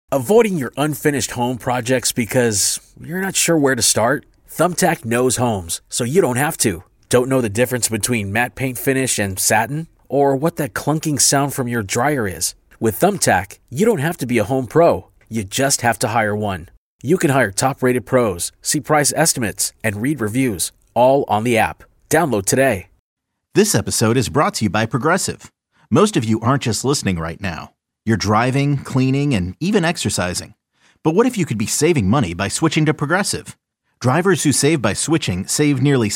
Avoiding your unfinished home projects because you're not sure where to start? Thumbtack knows homes, so you don't have to. Don't know the difference between matte paint finish and satin? Or what that clunking sound from your dryer is? With Thumbtack, you don't have to be a home pro. You just have to hire one. You can hire top-rated pros, see price estimates, and read reviews, all on the app. Download today. This episode is brought to you by Progressive. Most of you aren't just listening right now. You're driving, cleaning, and even exercising. But what if you could be saving money by switching to Progressive? Drivers who save by switching save nearly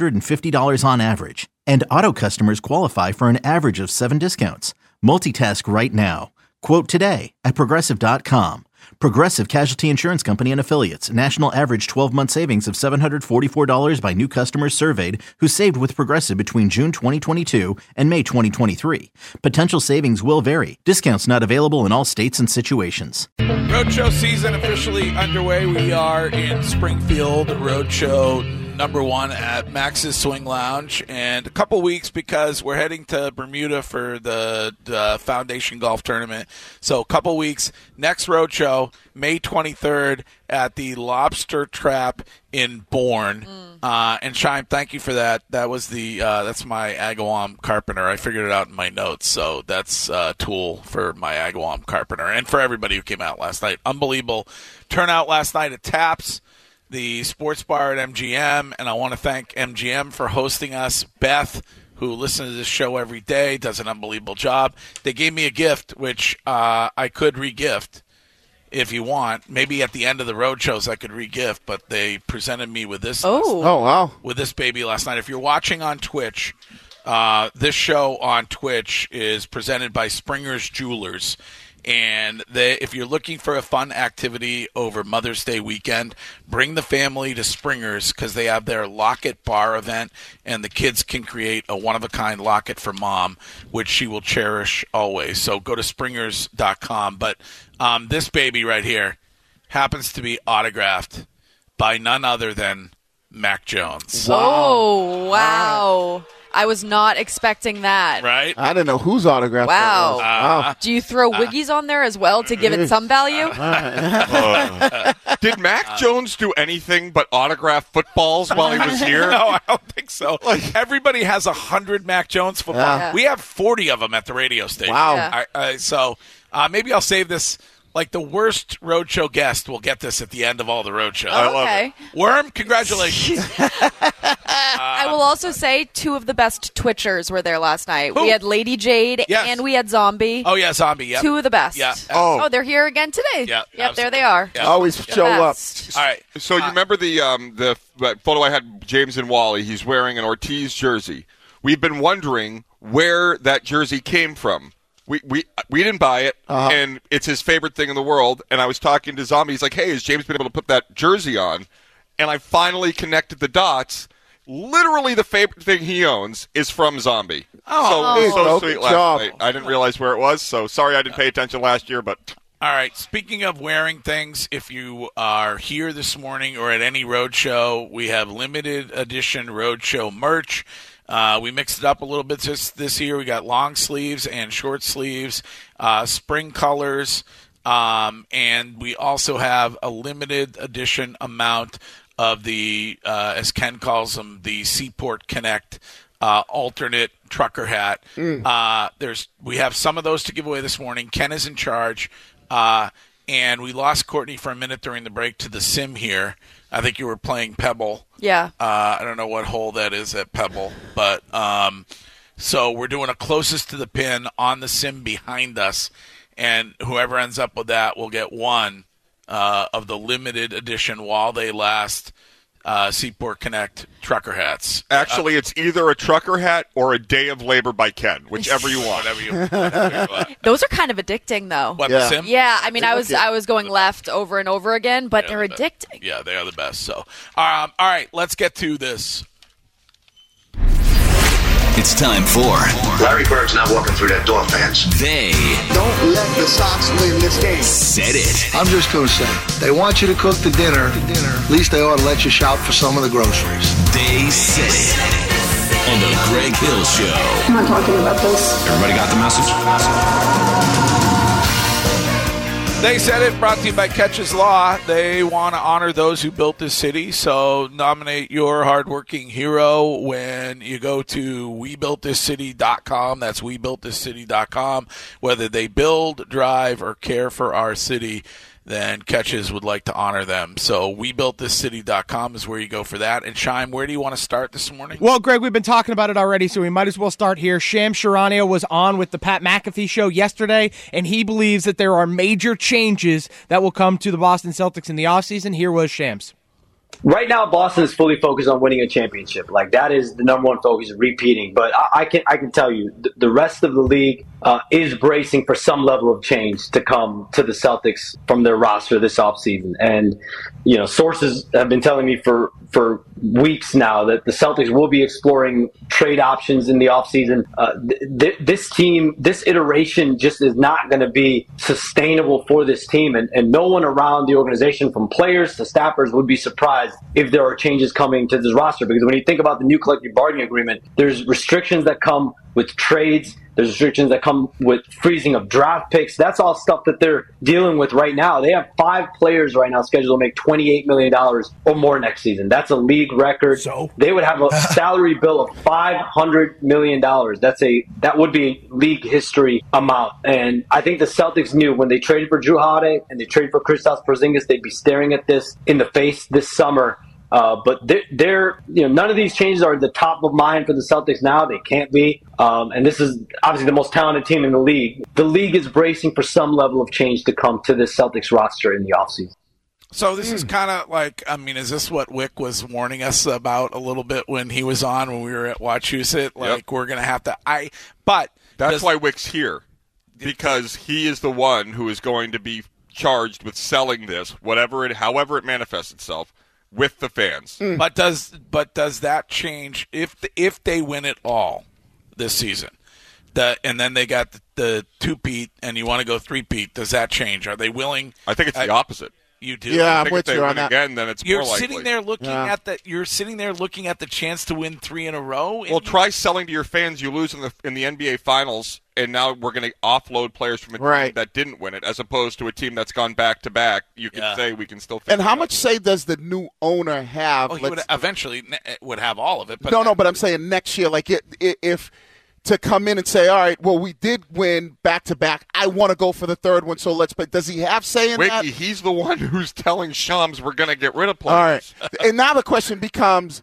$750 on average. And auto customers qualify for an average of 7 discounts. Multitask right now. Quote today at Progressive.com. Progressive Casualty Insurance Company and Affiliates. National average 12-month savings of $744 by new customers surveyed who saved with Progressive between June 2022 and May 2023. Potential savings will vary. Discounts not available in all states and situations. Roadshow season officially underway. We are in Springfield, Roadshow number 1 at Max's Swing Lounge. And a couple weeks because we're heading to Bermuda for the Foundation Golf Tournament. So a couple weeks. Next Roadshow, May 23rd at the Lobster Trap in Bourne. And Shime, thank you for that. That was that's my Agawam Carpenter. I figured it out in my notes. So that's a tool for my Agawam Carpenter and for everybody who came out last night. Unbelievable turnout last night at Taps, the sports bar at MGM, and I want to thank MGM for hosting us. Beth, who listens to this show every day, does an unbelievable job. They gave me a gift, which I could re-gift if you want. Maybe at the end of the road shows I could re-gift, but they presented me with this. Oh, wow. With this baby last night. If you're watching on Twitch, this show on Twitch is presented by Springer's Jewelers. And if you're looking for a fun activity over Mother's Day weekend, bring the family to Springer's because they have their Locket Bar event, and the kids can create a one-of-a-kind locket for mom, which she will cherish always. So go to springers.com. But this baby right here happens to be autographed by none other than Mac Jones. Oh, wow. I was not expecting that. Right? I didn't know whose autograph Wow. that was. Do you throw Wiggies on there as well to give it some value? Did Mac Jones do anything but autograph footballs while he was here? No, I don't think so. Everybody has 100 Mac Jones footballs. Yeah. We have 40 of them at the radio station. Wow. Yeah. So maybe I'll save this. Like the worst roadshow guest will get this at the end of all the roadshows. Oh, okay. Worm, congratulations. I will also say 2 of the best Twitchers were there last night. Who? We had Lady Jade Yes. and we had Zombie. Oh, yeah, Zombie. Yep. 2 of the best. Yeah. Oh, they're here again today. Yeah, Yep, there they are. Yeah. Always show up. Best. All right. So you remember the photo I had James and Wally? He's wearing an Ortiz jersey. We've been wondering where that jersey came from. We didn't buy it, and it's his favorite thing in the world. And I was talking to Zombie. He's like, hey, has James been able to put that jersey on? And I finally connected the dots. Literally the favorite thing he owns is from Zombie. So sweet last night. I didn't realize where it was, so sorry I didn't pay attention last year, but... All right, speaking of wearing things, if you are here this morning or at any roadshow, we have limited edition roadshow merch. We mixed it up a little bit this year. We got long sleeves and short sleeves, spring colors, and we also have a limited edition amount of the, as Ken calls them, the Seaport Connect alternate trucker hat. We have some of those to give away this morning. Ken is in charge, and we lost Courtney for a minute during the break to the sim here. I think you were playing Pebble. Yeah. I don't know what hole that is at Pebble, but so we're doing a closest to the pin on the sim behind us, and whoever ends up with that will get one of the limited edition while they last Seaport Connect trucker hats. Actually, it's either a trucker hat or a Day of Labor by Ken, whichever you want. Whatever you want. Those are kind of addicting, though. What, the sim? Yeah, I mean, I was going left over and over again, but they're addicting. Yeah, they are the best. So, all right, let's get to this. It's time for Larry Bird's not walking through that door, fans. They Don't let the Sox win this game. Said it. I'm just going to say, they want you to cook the dinner. At least they ought to let you shop for some of the groceries. They said it on the Greg Hill Show. I'm not talking about this. Everybody got the message? They said it, brought to you by Catches Law. They want to honor those who built this city, so nominate your hardworking hero when you go to WeBuiltThisCity.com. That's WeBuiltThisCity.com. Whether they build, drive, or care for our city, then Catches would like to honor them. So WeBuiltThisCity.com is where you go for that. And Shime, where do you want to start this morning? Well, Greg, we've been talking about it already, so we might as well start here. Shams Charania was on with the Pat McAfee show yesterday, and he believes that there are major changes that will come to the Boston Celtics in the offseason. Here was Shams. Right now, Boston is fully focused on winning a championship. Like, that is the number one focus, repeating. But I can tell you, the rest of the league is bracing for some level of change to come to the Celtics from their roster this offseason. And, you know, sources have been telling me for weeks now that the Celtics will be exploring trade options in the offseason. This team, this iteration just is not going to be sustainable for this team. And no one around the organization, from players to staffers, would be surprised if there are changes coming to this roster. Because when you think about the new collective bargaining agreement, there's restrictions that come with trades. There's restrictions that come with freezing of draft picks. That's all stuff that they're dealing with right now. They have 5 players right now scheduled to make $28 million or more next season. That's a league record. So they would have a salary bill of $500 million. That would be league history amount. And I think the Celtics knew when they traded for Jrue Holiday and they traded for Kristaps Porzingis, they'd be staring at this in the face this summer. But none of these changes are at the top of mind for the Celtics now. They can't be. And this is obviously the most talented team in the league. The league is bracing for some level of change to come to this Celtics roster in the offseason. So this is kind of like, I mean, is this what Wick was warning us about a little bit when he was on, when we were at Wachusett? Like, we're going to have to That's why Wick's here, because he is the one who is going to be charged with selling this, however it manifests itself, with the fans. But does that change if they win it all this season? And then they got the 2-peat and you want to go 3-peat, does that change? Are they willing? I think it's the opposite. You do? Yeah, I'm with you on that. Again, then it's you're more likely. You're sitting there looking at the chance to win 3 in a row. Well, try selling to your fans. You lose in the NBA Finals, and now we're going to offload players from a team that didn't win it, as opposed to a team that's gone back to back. You can say we can still. And how much say does the new owner have? Well, he would eventually would have all of it. But no, but I'm saying next year, like if to come in and say, all right, well, we did win back-to-back. I want to go for the third one, so let's play. Does he have say in that? He's the one who's telling Shams we're going to get rid of players. All right. And now the question becomes,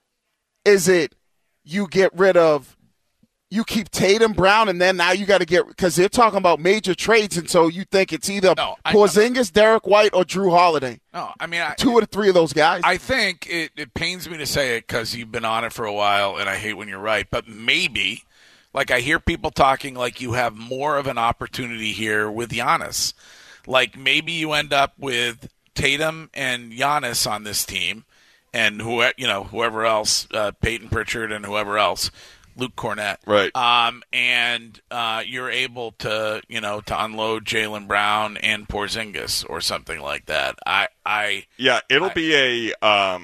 is it you get rid of, you keep Tatum, Brown, and then now you got to get, because they're talking about major trades, and so you think it's either Porzingis, Derek White, or Jrue Holiday. No, I mean, 2 or 3 of those guys. I think it pains me to say it because you've been on it for a while, and I hate when you're right, but maybe. Like, I hear people talking like you have more of an opportunity here with Giannis. Like, maybe you end up with Tatum and Giannis on this team, and whoever else, Peyton Pritchard and whoever else, Luke Cornett. Right. And you're able to unload Jaylen Brown and Porzingis or something like that. It'll be a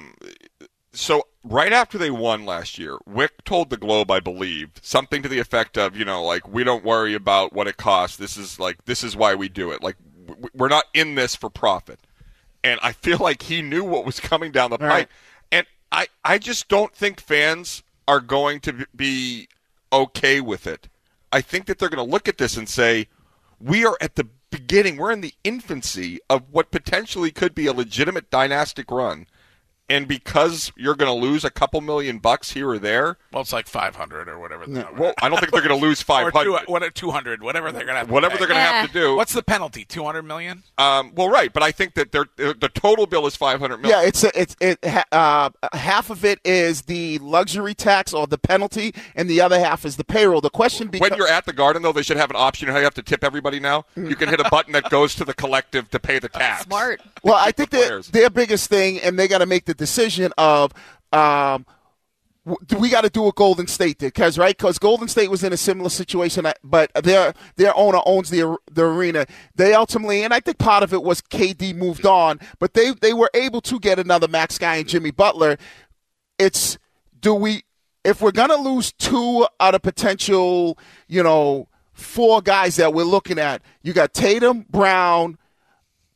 so right after they won last year, Wick told the Globe, I believe, something to the effect of, we don't worry about what it costs. This is why we do it. Like, we're not in this for profit. And I feel like he knew what was coming down the pipe. And I just don't think fans are going to be okay with it. I think that they're going to look at this and say, we are at the beginning. We're in the infancy of what potentially could be a legitimate dynastic run. And because you're going to lose a couple $1 million here or there, well, it's like 500 or whatever. Well, I don't think they're going to lose 500. Or 200, whatever they're going to. Whatever they're going to have to do. What's the penalty? $200 million. Well, right, but I think that the total bill is $500 million. Yeah, half of it is the luxury tax or the penalty, and the other half is the payroll. The question becomes, when you're at the Garden, though, they should have an option how you have to tip everybody now. You can hit a button that goes to the collective to pay the tax. Smart. Well, I think that their biggest thing, and they got to make the decision of we got to do what Golden State did, because Golden State was in a similar situation, but their owner owns the arena. They ultimately, and I think part of it was KD moved on, but they were able to get another Max Guy and Jimmy Butler. If we're gonna lose 2 out of potential, 4 guys that we're looking at, you got Tatum, Brown,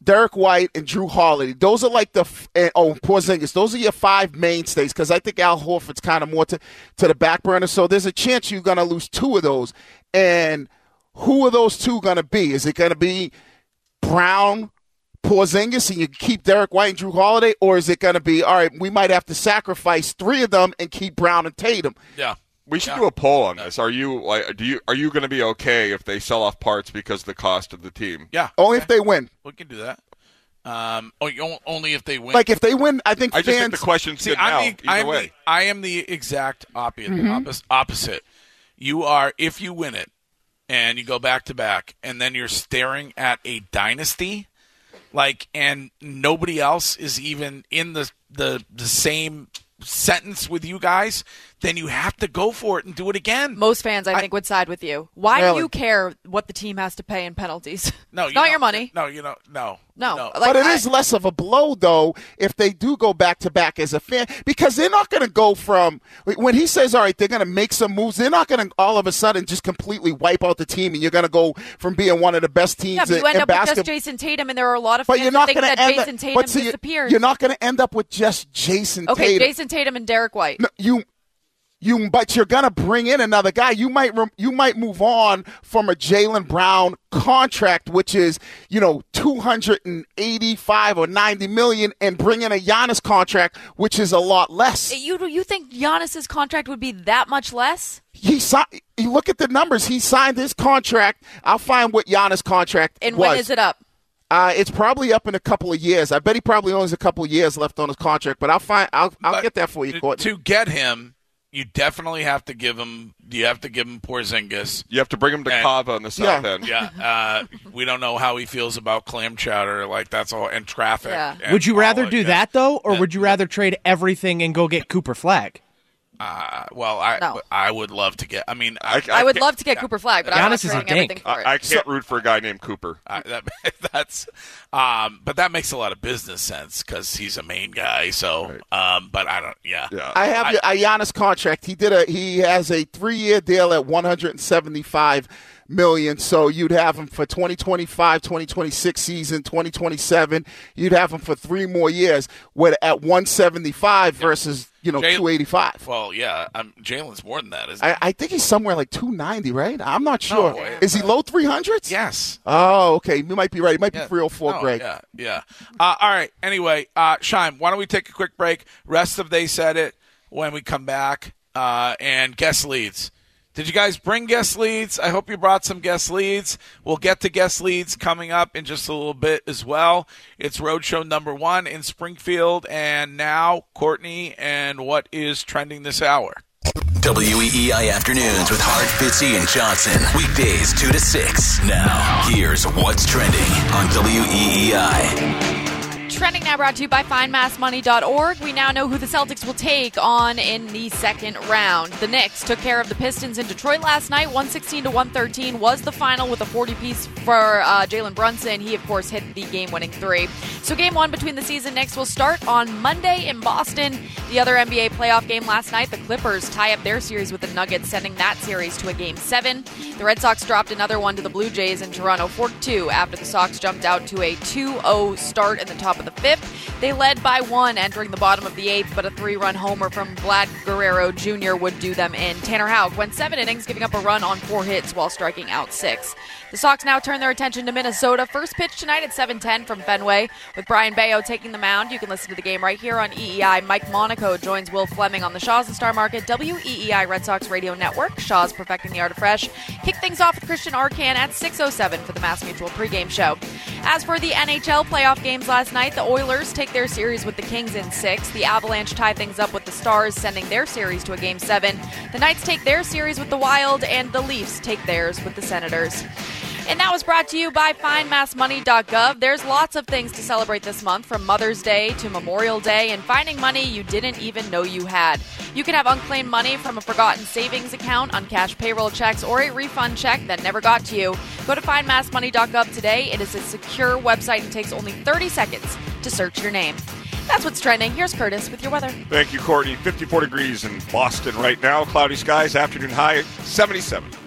Derek White, and Drew Holiday. Those are like Porzingis. Those are your 5 mainstays because I think Al Horford's kind of more to the back burner. So there's a chance you're going to lose 2 of those. And who are those 2 going to be? Is it going to be Brown, Porzingis, and you keep Derek White and Drew Holiday? Or is it going to be, all right, we might have to sacrifice 3 of them and keep Brown and Tatum? Yeah. We should do a poll on this. Are you going to be okay if they sell off parts because of the cost of the team? Yeah. Only if they win. We can do that. Only if they win. Like if they win, I think just think the question's good now. I am the exact opposite. You are, if you win it and you go back to back and then you're staring at a dynasty, and nobody else is even in the same sentence with you guys, then you have to go for it and do it again. Most fans, I think, would side with you. Why do you care what the team has to pay in penalties? No, it's not your money. No. No. But it is less of a blow, though, if they do go back-to-back as a fan, because they're not going to go from – when he says, all right, they're going to make some moves, they're not going to all of a sudden just completely wipe out the team, and you're going to go from being one of the best teams in basketball. You end up with just Jason Tatum, and there are a lot of fans that think that Jason Tatum disappears. You're not going to end up with just Jason Tatum. Okay, Jason Tatum and Derek White. No, but you're gonna bring in another guy. You might move on from a Jaylen Brown contract, which is $285 or $90 million, and bring in a Giannis contract, which is a lot less. You think Giannis's contract would be that much less? You look at the numbers. He signed his contract. I'll find what Giannis' contract was. And when is it up? It's probably up in a couple of years. I bet he probably only has a couple of years left on his contract. But I'll get that for you, Courtney. To get him, you definitely have to give him. You have to give him Porzingis. You have to bring him to Cava on the south end. Yeah, we don't know how he feels about clam chowder. That's all, and traffic. Yeah. And would you rather do that though, or would you rather trade everything and go get Cooper Flagg? I would love to get. I mean, I would love to get Cooper Flagg, but I'm not trading everything for it. I can't root for a guy named Cooper. But that makes a lot of business sense because he's a main guy. So, but I don't. Yeah. I have a Giannis contract. He has a 3-year deal at $175 million. So you'd have him for 2025, 2026 season, 2027. You'd have him for 3 more years. At 175 versus. $285. Well, yeah, Jalen's more than that, isn't he? I think he's somewhere like 290, right? I'm not sure. No, is he low 300s? Yes. Oh, okay. You might be right. It might be 304, Greg. Yeah. All right. Anyway, Shime, why don't we take a quick break? Rest of They Said It when we come back, and guest leads. Did you guys bring guest leads? I hope you brought some guest leads. We'll get to guest leads coming up in just a little bit as well. It's Roadshow number 1 in Springfield. And now, Courtney, and what is trending this hour? WEEI Afternoons with Hart, Fitzy, and Johnson. Weekdays 2 to 6. Now, here's what's trending on WEEI. Trending now brought to you by FindMassMoney.org. We now know who the Celtics will take on in the second round. The Knicks took care of the Pistons in Detroit last night. 116-113 was the final with a 40-piece for Jalen Brunson. He, of course, hit the game-winning 3. So game 1 between the season Knicks will start on Monday in Boston. The other NBA playoff game last night, the Clippers tie up their series with the Nuggets, sending that series to a Game 7. The Red Sox dropped another one to the Blue Jays in Toronto 4-2 after the Sox jumped out to a 2-0 start in the top of the 5th. They led by 1 entering the bottom of the 8th, but a 3-run homer from Vlad Guerrero Jr. would do them in. Tanner Houck went 7 innings, giving up a run on 4 hits while striking out 6. The Sox now turn their attention to Minnesota. First pitch tonight at 7:10 from Fenway with Brian Bayo taking the mound. You can listen to the game right here on EEI. Mike Monaco joins Will Fleming on the Shaw's and Star Market WEEI Red Sox Radio Network. Shaw's perfecting the art of fresh. Kick things off with Christian Arcan at 6:07 for the Mass Mutual pregame show. As for the NHL playoff games last night, the Oilers take their series with the Kings in 6. The Avalanche tie things up with the Stars, sending their series to a Game 7. The Knights take their series with the Wild, and the Leafs take theirs with the Senators. And that was brought to you by FindMassMoney.gov. There's lots of things to celebrate this month, from Mother's Day to Memorial Day, and finding money you didn't even know you had. You can have unclaimed money from a forgotten savings account, uncashed payroll checks, or a refund check that never got to you. Go to FindMassMoney.gov today. It is a secure website and takes only 30 seconds to search your name. That's what's trending. Here's Curtis with your weather. Thank you, Courtney. 54 degrees in Boston right now. Cloudy skies, afternoon high 77.